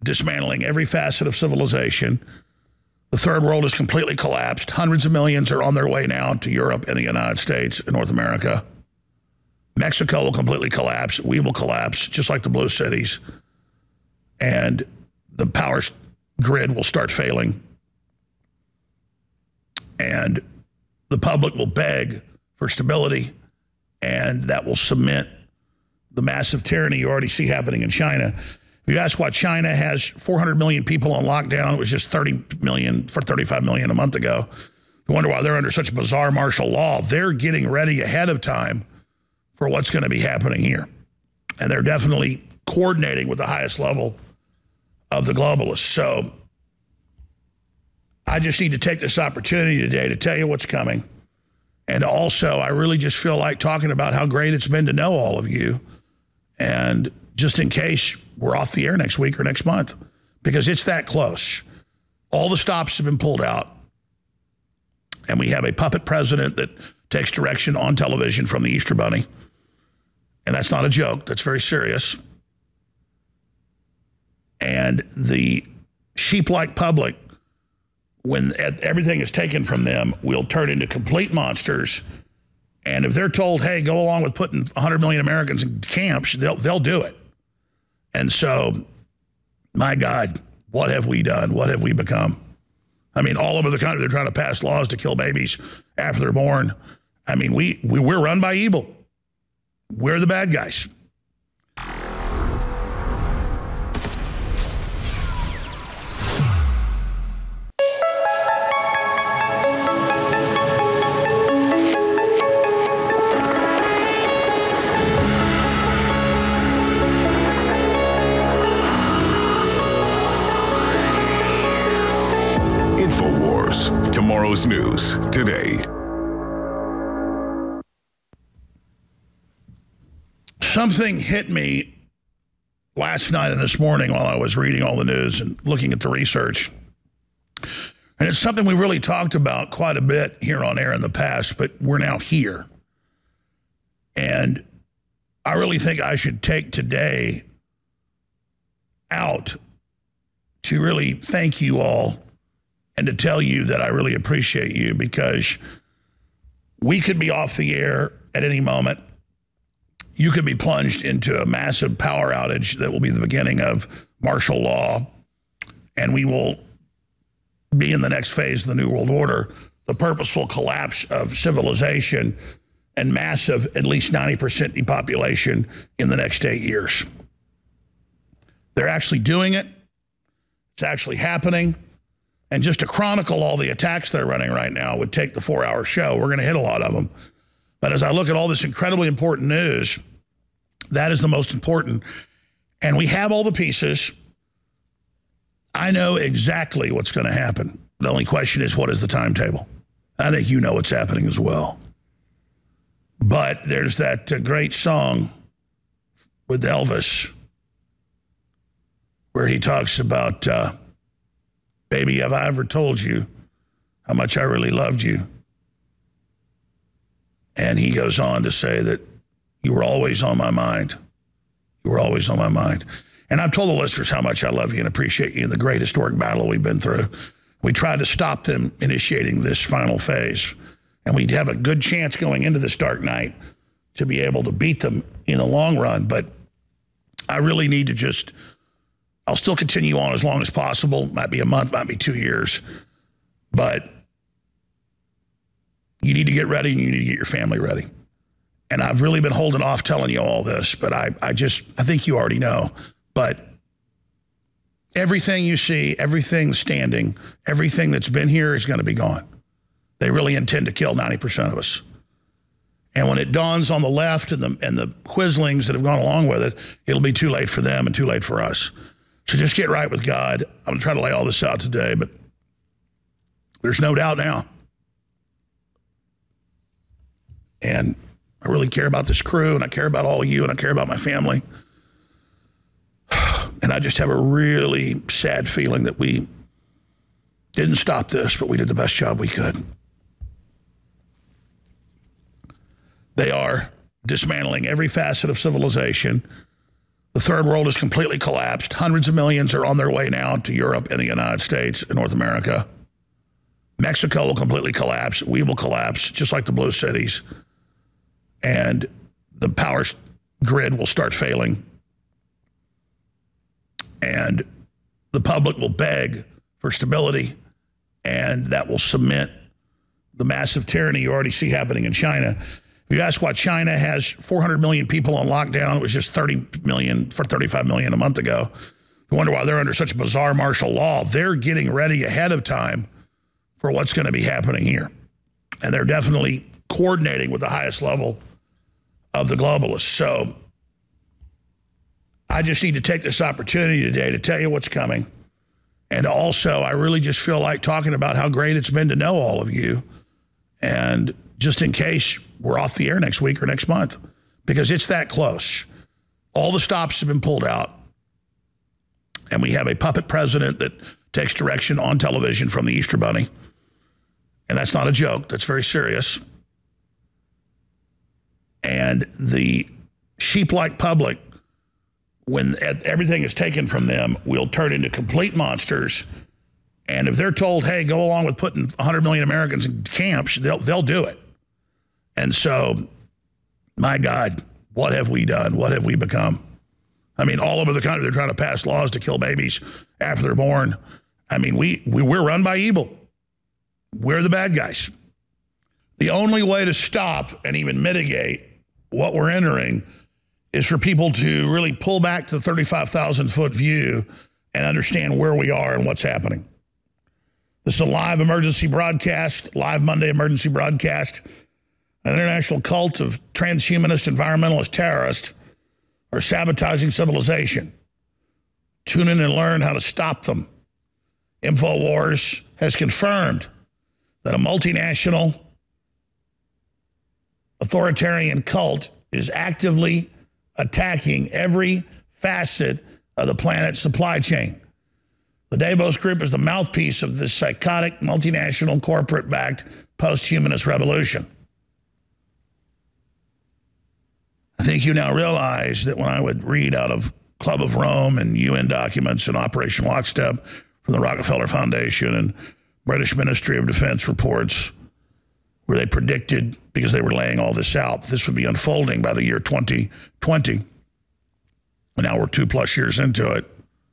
dismantling every facet of civilization. The third world has completely collapsed. Hundreds of millions are on their way now to Europe and the United States and North America. Mexico will completely collapse. We will collapse, just like the blue cities. And the power grid will start failing. And the public will beg for stability, and that will cement the massive tyranny you already see happening in China. If you ask why China has 400 million people on lockdown, it was just 30 million for 35 million a month ago. You wonder why they're under such bizarre martial law. They're getting ready ahead of time for what's going to be happening here. And they're definitely coordinating with the highest level of the globalists. So I just need to take this opportunity today to tell you what's coming. And also, I really just feel like talking about how great it's been to know all of you. And just in case we're off the air next week or next month, because it's that close. All the stops have been pulled out. And we have a puppet president that takes direction on television from the Easter Bunny. And that's not a joke. That's very serious. And the sheep-like public, when everything is taken from them, will turn into complete monsters. And if they're told, hey, go along with putting 100 million Americans in camps, they'll do it. And so, my God, what have we done? What have we become? I mean, all over the country, they're trying to pass laws to kill babies after they're born. I mean, we're run by evil. We're the bad guys. Tomorrow's news today. Something hit me last night and this morning while I was reading all the news and looking at the research. And it's something we really talked about quite a bit here on air in the past, but we're now here. And I really think I should take today out to really thank you all and to tell you that I really appreciate you, because we could be off the air at any moment. You could be plunged into a massive power outage that will be the beginning of martial law, and we will be in the next phase of the New World Order, the purposeful collapse of civilization and massive, at least 90% depopulation in the next 8 years. They're actually doing it. It's actually happening. And just to chronicle all the attacks they're running right now would take the 4-hour show. We're going to hit a lot of them. But as I look at all this incredibly important news, that is the most important. And we have all the pieces. I know exactly what's going to happen. The only question is, what is the timetable? I think you know what's happening as well. But there's that great song with Elvis where he talks about... baby, have I ever told you how much I really loved you? And he goes on to say that you were always on my mind. You were always on my mind. And I've told the listeners how much I love you and appreciate you in the great historic battle we've been through. We tried to stop them initiating this final phase. And we'd have a good chance going into this dark night to be able to beat them in the long run. But I really need to just... I'll still continue on as long as possible. Might be a month, might be 2 years. But you need to get ready and you need to get your family ready. And I've really been holding off telling you all this, but I think you already know. But everything you see, everything standing, everything that's been here is going to be gone. They really intend to kill 90% of us. And when it dawns on the left and the Quislings that have gone along with it, it'll be too late for them and too late for us. So just get right with God. I'm going to try to lay all this out today, but there's no doubt now. And I really care about this crew, and I care about all of you, and I care about my family. And I just have a really sad feeling that we didn't stop this, but we did the best job we could. They are dismantling every facet of civilization. The third world has completely collapsed. Hundreds of millions are on their way now to Europe and the United States and North America. Mexico will completely collapse. We will collapse, just like the blue cities. And the power grid will start failing. And the public will beg for stability, and that will cement the massive tyranny you already see happening in China. If you ask why China has 400 million people on lockdown, it was just 30 million for 35 million a month ago. You wonder why they're under such bizarre martial law. They're getting ready ahead of time for what's going to be happening here. And they're definitely coordinating with the highest level of the globalists. So I just need to take this opportunity today to tell you what's coming. And also, I really just feel like talking about how great it's been to know all of you. And just in case we're off the air next week or next month, because it's that close. All the stops have been pulled out. And we have a puppet president that takes direction on television from the Easter Bunny. And that's not a joke. That's very serious. And the sheep-like public, when everything is taken from them, will turn into complete monsters. And if they're told, hey, go along with putting 100 million Americans in camps, they'll do it. And so, my God, what have we done? What have we become? I mean, all over the country, they're trying to pass laws to kill babies after they're born. I mean, we're run by evil. We're the bad guys. The only way to stop and even mitigate what we're entering is for people to really pull back to the 35,000-foot view and understand where we are and what's happening. This is a live emergency broadcast, live Monday emergency broadcast. An international cult of transhumanist environmentalist terrorists are sabotaging civilization. Tune in and learn how to stop them. InfoWars has confirmed that a multinational authoritarian cult is actively attacking every facet of the planet's supply chain. The Davos Group is the mouthpiece of this psychotic, multinational, corporate-backed, post-humanist revolution. I think you now realize that when I would read out of Club of Rome and UN documents and Operation Lockstep from the Rockefeller Foundation and British Ministry of Defense reports, where they predicted, because they were laying all this out, this would be unfolding by the year 2020. And now we're 2+ years into it.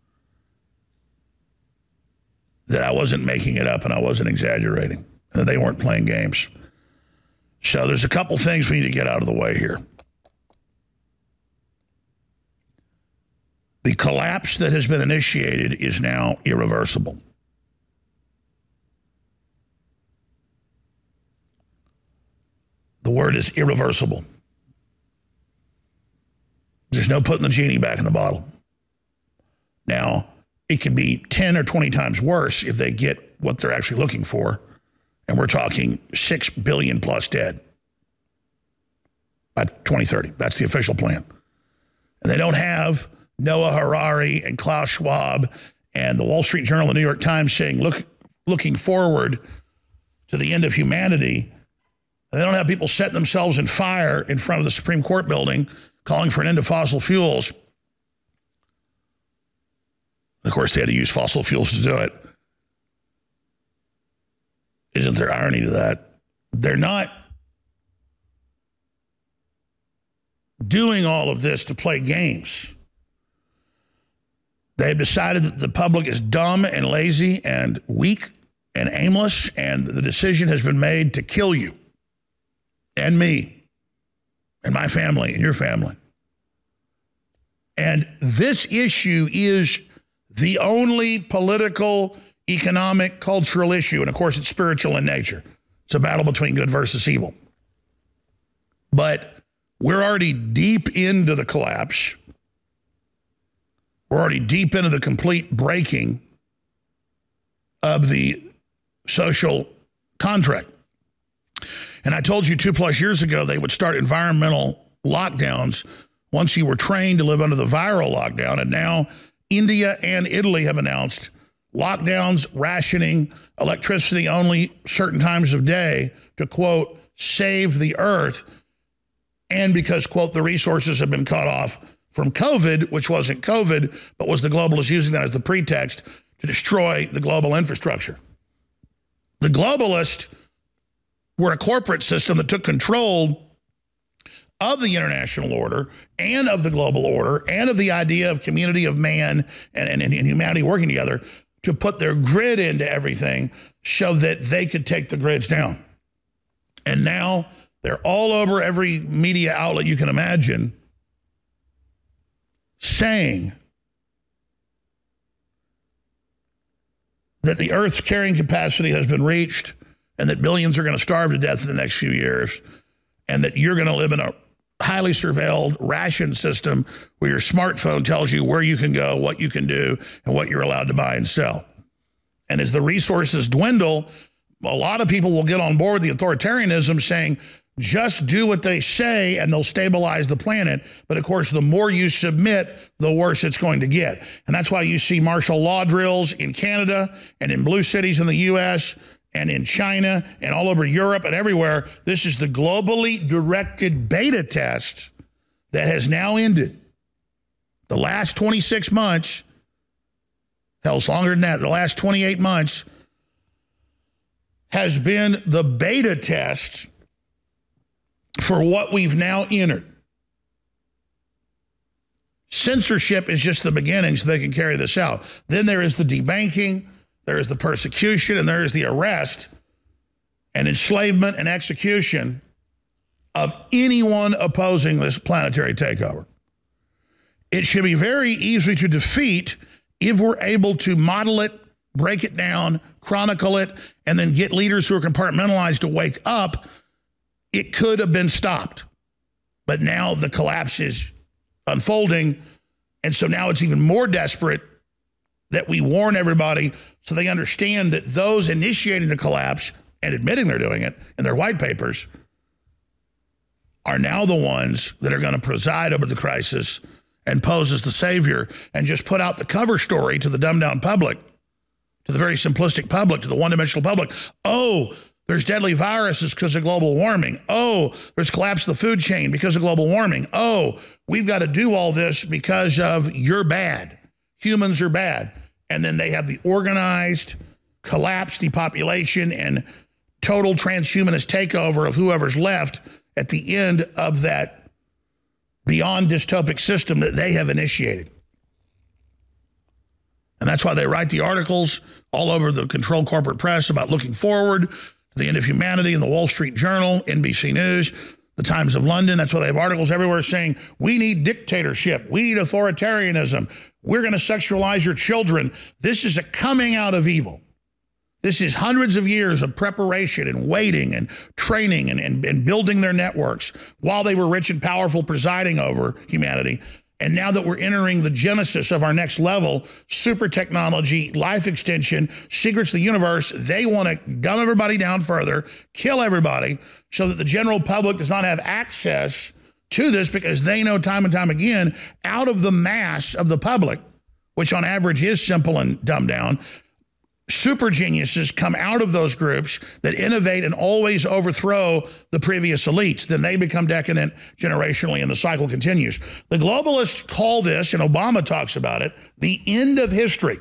That I wasn't making it up and I wasn't exaggerating. And they weren't playing games. So there's a couple things we need to get out of the way here. The collapse that has been initiated is now irreversible. The word is irreversible. There's no putting the genie back in the bottle. Now, it could be 10 or 20 times worse if they get what they're actually looking for. And we're talking 6 billion plus dead by 2030. That's the official plan. And they don't have Noah Harari and Klaus Schwab and the Wall Street Journal and the New York Times saying, looking forward to the end of humanity. And they don't have people setting themselves in fire in front of the Supreme Court building calling for an end to fossil fuels. Of course, they had to use fossil fuels to do it. Isn't there irony to that? They're not doing all of this to play games. They've decided that the public is dumb and lazy and weak and aimless, and the decision has been made to kill you and me and my family and your family. And this issue is the only political, economic, cultural issue. And of course, it's spiritual in nature. It's a battle between good versus evil. But we're already deep into the collapse. We're already deep into the complete breaking of the social contract. And I told you 2+ years ago they would start environmental lockdowns once you were trained to live under the viral lockdown. And now India and Italy have announced lockdowns, rationing, electricity only certain times of day to, quote, save the earth. And because, quote, the resources have been cut off from COVID, which wasn't COVID, but was the globalists using that as the pretext to destroy the global infrastructure. The globalists were a corporate system that took control of the international order and of the global order and of the idea of community of man and humanity working together to put their grid into everything so that they could take the grids down. And now they're all over every media outlet you can imagine saying that the Earth's carrying capacity has been reached and that billions are going to starve to death in the next few years and that you're going to live in a highly surveilled ration system where your smartphone tells you where you can go, what you can do, and what you're allowed to buy and sell. And as the resources dwindle, a lot of people will get on board the authoritarianism saying, just do what they say and they'll stabilize the planet. But of course, the more you submit, the worse it's going to get. And that's why you see martial law drills in Canada and in blue cities in the US and in China and all over Europe and everywhere. This is the globally directed beta test that has now ended. The last 26 months, hell, it's longer than that, the last 28 months has been the beta test for what we've now entered. Censorship is just the beginning so they can carry this out. Then there is the debanking, there is the persecution, and there is the arrest and enslavement and execution of anyone opposing this planetary takeover. It should be very easy to defeat if we're able to model it, break it down, chronicle it, and then get leaders who are compartmentalized to wake up. It could have been stopped, but now the collapse is unfolding, and so now it's even more desperate that we warn everybody so they understand that those initiating the collapse and admitting they're doing it in their white papers are now the ones that are going to preside over the crisis and pose as the savior and just put out the cover story to the dumbed-down public, to the very simplistic public, to the one-dimensional public. Oh, there's deadly viruses because of global warming. Oh, there's collapse of the food chain because of global warming. Oh, we've got to do all this because of you're bad. Humans are bad. And then they have the organized collapse, depopulation, and total transhumanist takeover of whoever's left at the end of that beyond dystopic system that they have initiated. And that's why they write the articles all over the controlled corporate press about looking forward to the end of humanity in the Wall Street Journal, NBC News, the Times of London. That's why they have articles everywhere saying, we need dictatorship. We need authoritarianism. We're going to sexualize your children. This is a coming out of evil. This is hundreds of years of preparation and waiting and training and building their networks while they were rich and powerful presiding over humanity. And now that we're entering the genesis of our next level, super technology, life extension, secrets of the universe, they want to dumb everybody down further, kill everybody, so that the general public does not have access to this because they know time and time again, out of the mass of the public, which on average is simple and dumbed down, super geniuses come out of those groups that innovate and always overthrow the previous elites. Then they become decadent generationally and the cycle continues. The globalists call this, and Obama talks about it, the end of history,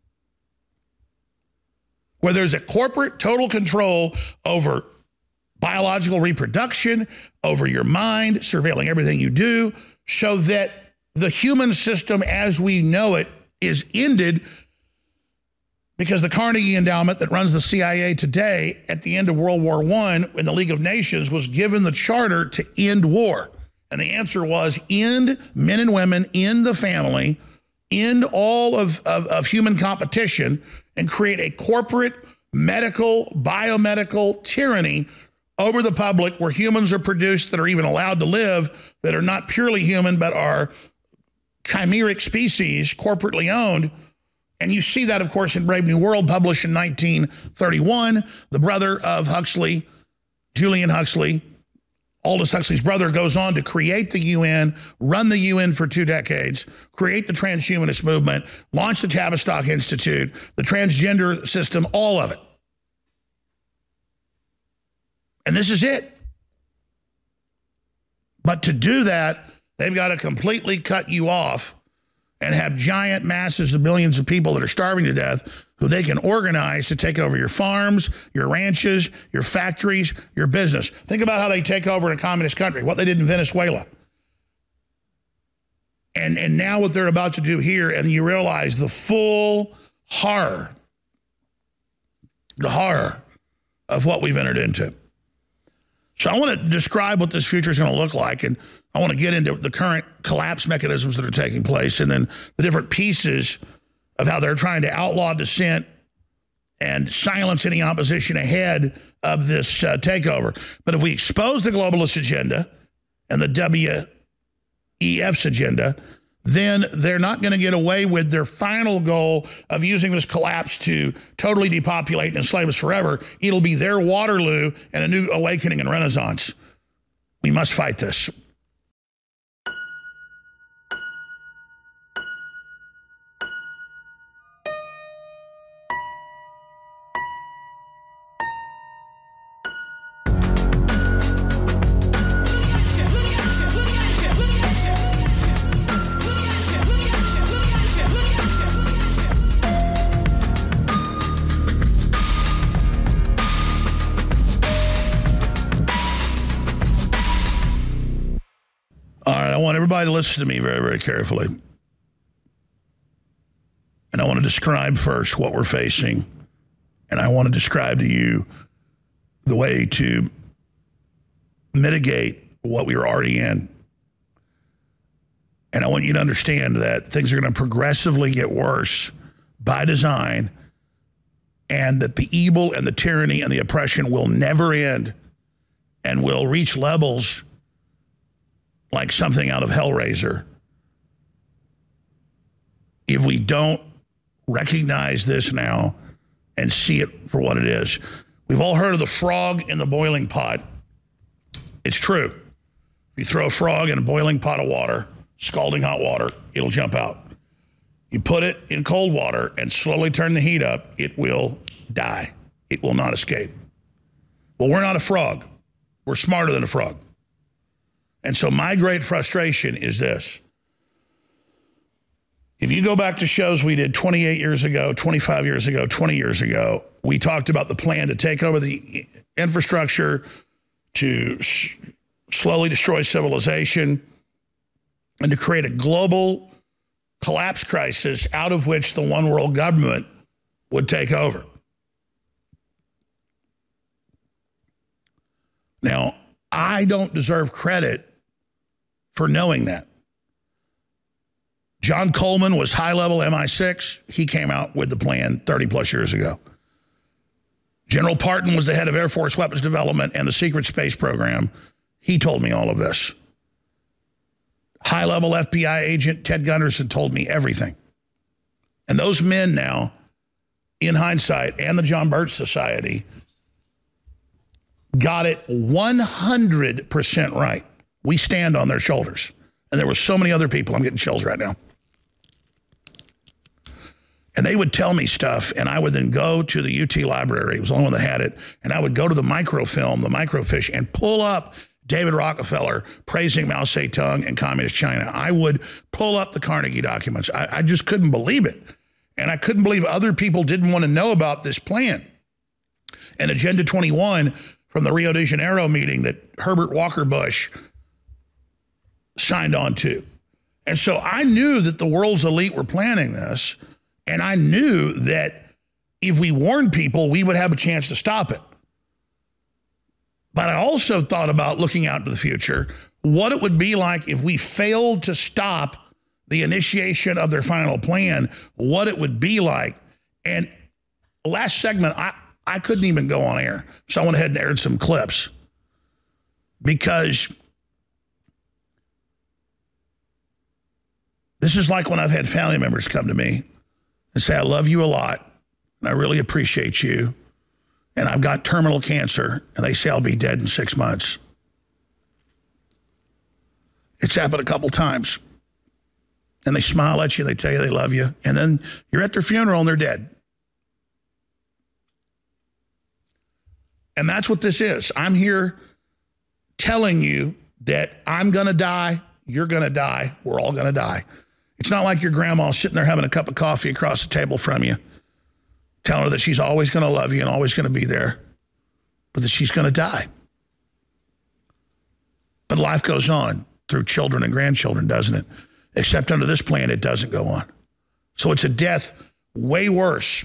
where there's a corporate total control over biological reproduction, over your mind, surveilling everything you do, so that the human system as we know it is ended. Because the Carnegie Endowment that runs the CIA today at the end of World War I in the League of Nations was given the charter to end war. And the answer was end men and women, end the family, end all of human competition, and create a corporate, medical, biomedical tyranny over the public where humans are produced that are even allowed to live, that are not purely human, but are chimeric species, corporately owned. And you see that, of course, in Brave New World, published in 1931. The brother of Huxley, Julian Huxley, Aldous Huxley's brother, goes on to create the UN, run the UN for 2 decades, create the transhumanist movement, launch the Tavistock Institute, the transgender system, all of it. And this is it. But to do that, They've got to completely cut you off and have giant masses of millions of people that are starving to death who they can organize to take over your farms, your ranches, your factories, your business. Think about how they take over in a communist country, what they did in Venezuela. And now what they're about to do here, and you realize the full horror, of what we've entered into. So I want to describe what this future is going to look like, and I want to get into the current collapse mechanisms that are taking place and then the different pieces of how they're trying to outlaw dissent and silence any opposition ahead of this takeover. But if we expose the globalist agenda and the WEF's agenda, then they're not going to get away with their final goal of using this collapse to totally depopulate and enslave us forever. It'll be their Waterloo and a new awakening and renaissance. We must fight this. I want everybody to listen to me very, very carefully. And I want to describe first what we're facing. And I want to describe to you the way to mitigate what we are already in. And I want you to understand that things are going to progressively get worse by design, and that the evil and the tyranny and the oppression will never end and will reach levels like something out of Hellraiser if we don't recognize this now and see it for what it is. We've all heard of the frog in the boiling pot. It's true. If you throw a frog in a boiling pot of water, scalding hot water, it'll jump out. You put it in cold water and slowly turn the heat up, it will die. It will not escape. Well, we're not a frog. We're smarter than a frog. And so my great frustration is this. If you go back to shows we did 28 years ago, 25 years ago, 20 years ago, we talked about the plan to take over the infrastructure, to slowly destroy civilization, and to create a global collapse crisis out of which the one world government would take over. Now, I don't deserve credit for knowing that. John Coleman was high-level MI6. He came out with the plan 30-plus years ago. General Parton was the head of Air Force Weapons Development and the Secret Space Program. He told me all of this. High-level FBI agent Ted Gunderson told me everything. And those men now, in hindsight, and the John Birch Society, got it 100% right. We stand on their shoulders. And there were so many other people. I'm getting chills right now. And they would tell me stuff, and I would then go to the UT library. It was the only one that had it. And I would go to the microfilm, the microfiche, and pull up David Rockefeller praising Mao Zedong and Communist China. I would pull up the Carnegie documents. I just couldn't believe it. And I couldn't believe other people didn't want to know about this plan. And Agenda 21 from the Rio de Janeiro meeting that Herbert Walker Bush signed on to. And so I knew that the world's elite were planning this, and I knew that if we warned people, we would have a chance to stop it. But I also thought about looking out into the future, what it would be like if we failed to stop the initiation of their final plan, what it would be like. And last segment, I couldn't even go on air. So I went ahead and aired some clips because this is like when I've had family members come to me and say, I love you a lot, and I really appreciate you, and I've got terminal cancer, and they say I'll be dead in 6 months. It's happened a couple times. And they smile at you, they tell you they love you, and then you're at their funeral and they're dead. And that's what this is. I'm here telling you that I'm going to die, You're going to die. We're all going to die. It's not like your grandma sitting there having a cup of coffee across the table from you, telling her that she's always going to love you and always going to be there, but that she's going to die. But life goes on through children and grandchildren, doesn't it? Except under this plan, it doesn't go on. So it's a death way worse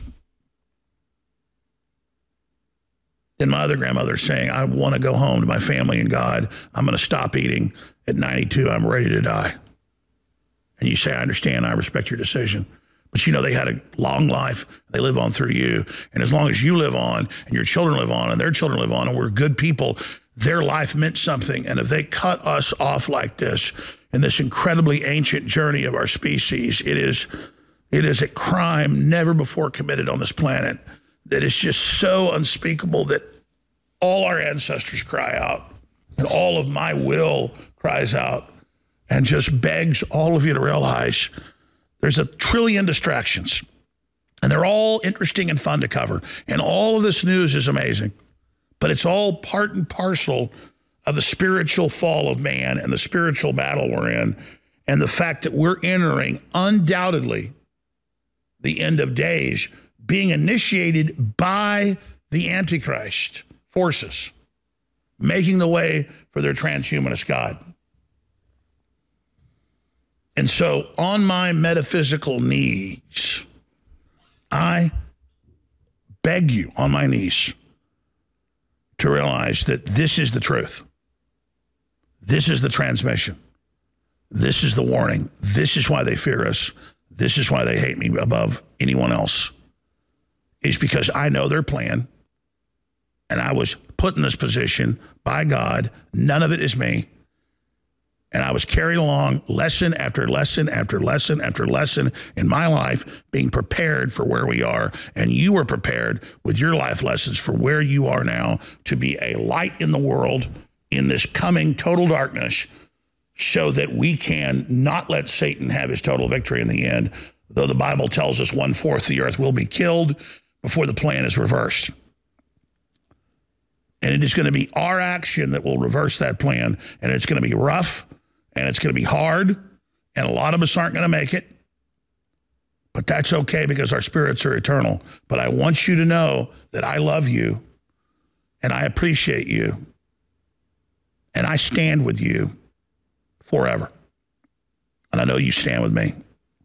than my other grandmother saying, I want to go home to my family and God. I'm going to stop eating at 92. I'm ready to die. And you say, I understand. I respect your decision. But you know, they had a long life. They live on through you. And as long as you live on and your children live on and their children live on and we're good people, their life meant something. And if they cut us off like this in this incredibly ancient journey of our species, it is a crime never before committed on this planet that is just so unspeakable that all our ancestors cry out and all of my will cries out and just begs all of you to realize there's a trillion distractions and they're all interesting and fun to cover. And all of this news is amazing, but it's all part and parcel of the spiritual fall of man and the spiritual battle we're in and the fact that we're entering undoubtedly the end of days being initiated by the Antichrist forces, making the way for their transhumanist God. And so on my metaphysical knees, I beg you on my knees to realize that this is the truth. This is the transmission. This is the warning. This is why they fear us. This is why they hate me above anyone else. It's because I know their plan. And I was put in this position by God. None of it is me. And I was carried along lesson after lesson after lesson after lesson in my life, being prepared for where we are. And you were prepared with your life lessons for where you are now to be a light in the world in this coming total darkness, so that we can not let Satan have his total victory in the end, though the Bible tells us 1/4 the earth will be killed before the plan is reversed. And it is going to be our action that will reverse that plan. And it's going to be rough and it's going to be hard. And a lot of us aren't going to make it. But that's okay because our spirits are eternal. But I want you to know that I love you and I appreciate you. And I stand with you forever. And I know you stand with me.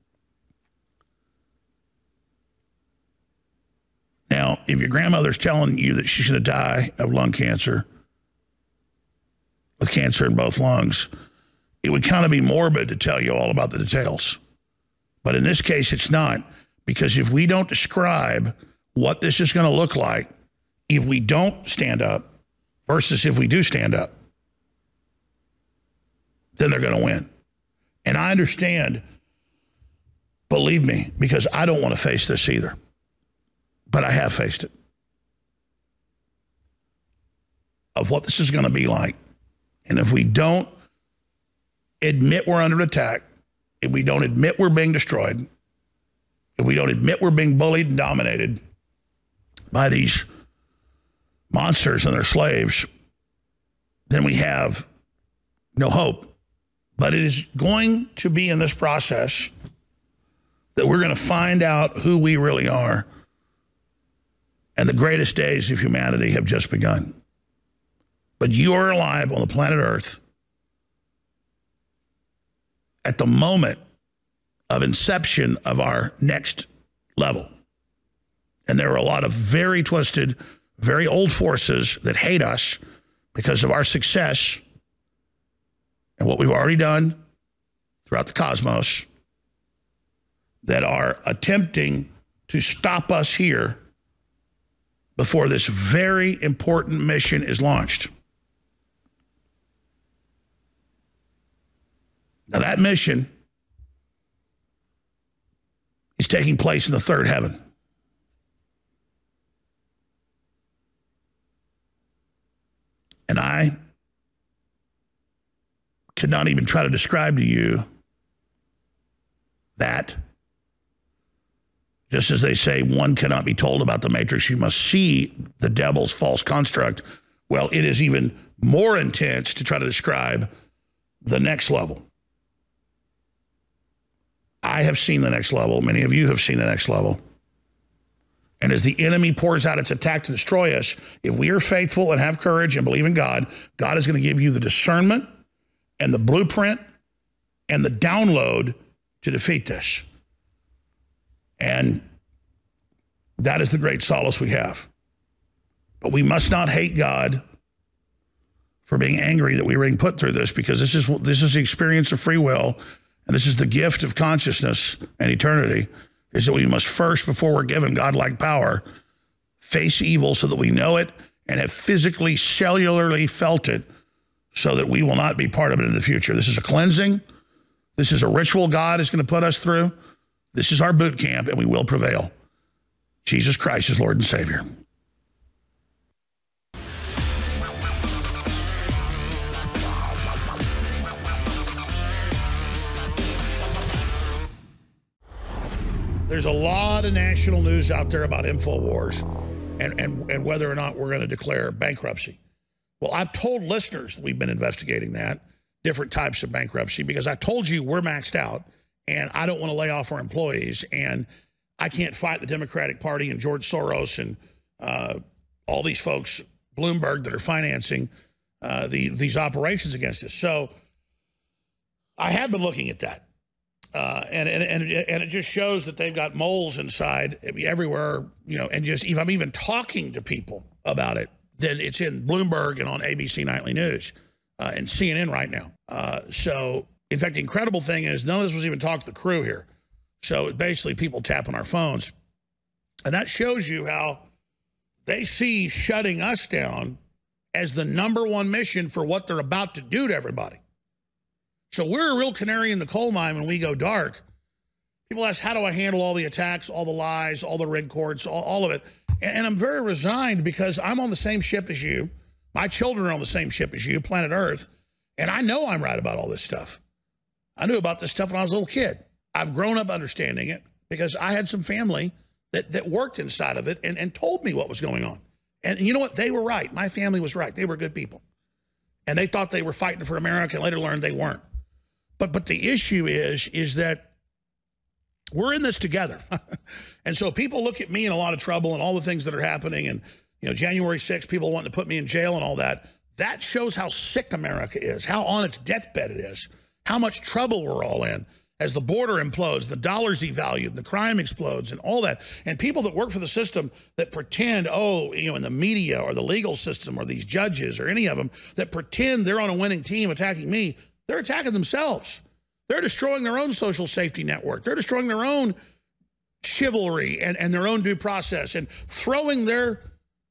Now, if your grandmother's telling you that she's going to die of lung cancer, with cancer in both lungs, it would kind of be morbid to tell you all about the details. But in this case, it's not, because if we don't describe what this is going to look like if we don't stand up versus if we do stand up, then they're going to win. And I understand, believe me, because I don't want to face this either. But I have faced it. Of what this is going to be like. And if we don't admit we're under attack, if we don't admit we're being destroyed, if we don't admit we're being bullied and dominated by these monsters and their slaves, then we have no hope. But it is going to be in this process that we're going to find out who we really are. And the greatest days of humanity have just begun. But you are alive on the planet Earth at the moment of inception of our next level. And there are a lot of very twisted, very old forces that hate us because of our success and what we've already done throughout the cosmos, that are attempting to stop us here before this very important mission is launched. Now that mission is taking place in the third heaven. And I could not even try to describe to you that. Just as they say, one cannot be told about the Matrix, you must see the devil's false construct. Well, it is even more intense to try to describe the next level. I have seen the next level. Many of you have seen the next level. And as the enemy pours out its attack to destroy us, if we are faithful and have courage and believe in God, God is going to give you the discernment and the blueprint and the download to defeat this. And that is the great solace we have. But we must not hate God for being angry that we were being put through this, because this is the experience of free will, and this is the gift of consciousness and eternity, is that we must first, before we're given godlike power, face evil so that we know it and have physically, cellularly felt it so that we will not be part of it in the future. This is a cleansing. This is a ritual God is going to put us through. This is our boot camp, and we will prevail. Jesus Christ is Lord and Savior. There's a lot of national news out there about InfoWars and whether or not we're going to declare bankruptcy. Well, I've told listeners that we've been investigating that, different types of bankruptcy, because I told you we're maxed out, and I don't want to lay off our employees, and I can't fight the Democratic Party and George Soros and all these folks, Bloomberg, that are financing these operations against us. So I have been looking at that. And it just shows that they've got moles inside everywhere, and just if I'm even talking to people about it, then it's in Bloomberg and on ABC Nightly News and CNN right now. So, in fact, the incredible thing is none of this was even talked to the crew here. So basically people tapping our phones. And that shows you how they see shutting us down as the #1 mission for what they're about to do to everybody. So we're a real canary in the coal mine when we go dark. People ask, how do I handle all the attacks, all the lies, all the rig courts, all of it? And I'm very resigned because I'm on the same ship as you. My children are on the same ship as you, planet Earth. And I know I'm right about all this stuff. I knew about this stuff when I was a little kid. I've grown up understanding it because I had some family that worked inside of it and told me what was going on. And you know what? They were right. My family was right. They were good people. And they thought they were fighting for America and later learned they weren't. But the issue is that we're in this together. And so people look at me in a lot of trouble and all the things that are happening. And, January 6th, people wanting to put me in jail and all that. That shows how sick America is, how on its deathbed it is, how much trouble we're all in as the border implodes, the dollar's devalued, the crime explodes and all that. And people that work for the system that pretend, in the media or the legal system or these judges or any of them that pretend they're on a winning team attacking me, they're attacking themselves. They're destroying their own social safety network. They're destroying their own chivalry and their own due process and throwing their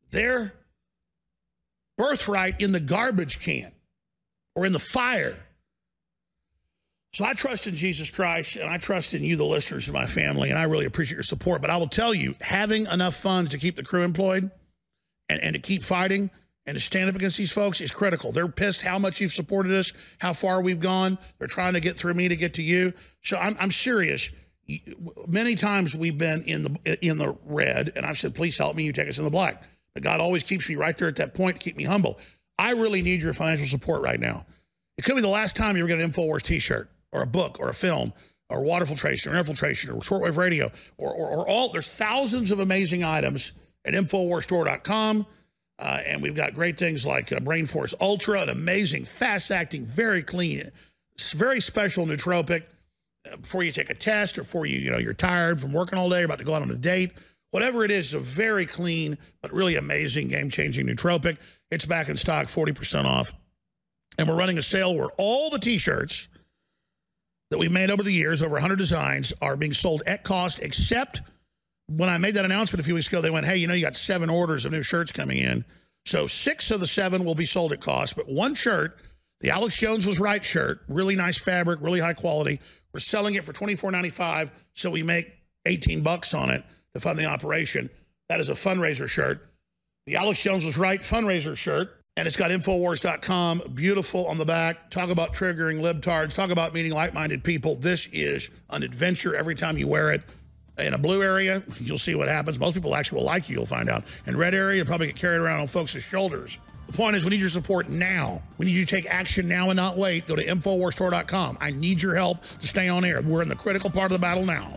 birthright in the garbage can or in the fire. So I trust in Jesus Christ, and I trust in you, the listeners of my family, and I really appreciate your support. But I will tell you, having enough funds to keep the crew employed and to keep fighting and to stand up against these folks is critical. They're pissed how much you've supported us, how far we've gone. They're trying to get through me to get to you. So I'm serious. Many times we've been in the red, and I've said, please help me. You take us in the black. But God always keeps me right there at that point to keep me humble. I really need your financial support right now. It could be the last time you ever get an InfoWars t-shirt or a book or a film or water filtration or infiltration or shortwave radio or all. There's thousands of amazing items at InfoWarsStore.com. And we've got great things like Brain Force Ultra, an amazing, fast-acting, very clean, very special nootropic before you take a test or before you're tired from working all day, you're about to go out on a date. Whatever it is, a very clean but really amazing, game-changing nootropic. It's back in stock, 40% off. And we're running a sale where all the T-shirts that we've made over the years, over 100 designs, are being sold at cost, except when I made that announcement a few weeks ago, they went, hey, you got 7 orders of new shirts coming in. So 6 of the 7 will be sold at cost. But one shirt, the Alex Jones Was Right shirt, really nice fabric, really high quality. We're selling it for $24.95, so we make $18 on it to fund the operation. That is a fundraiser shirt. The Alex Jones Was Right fundraiser shirt. And it's got Infowars.com, beautiful on the back. Talk about triggering libtards. Talk about meeting like-minded people. This is an adventure every time you wear it. In a blue area, you'll see what happens. Most people actually will like you, you'll find out. In red area, you'll probably get carried around on folks' shoulders. The point is, we need your support now. We need you to take action now and not wait. Go to InfoWarsStore.com. I need your help to stay on air. We're in the critical part of the battle now.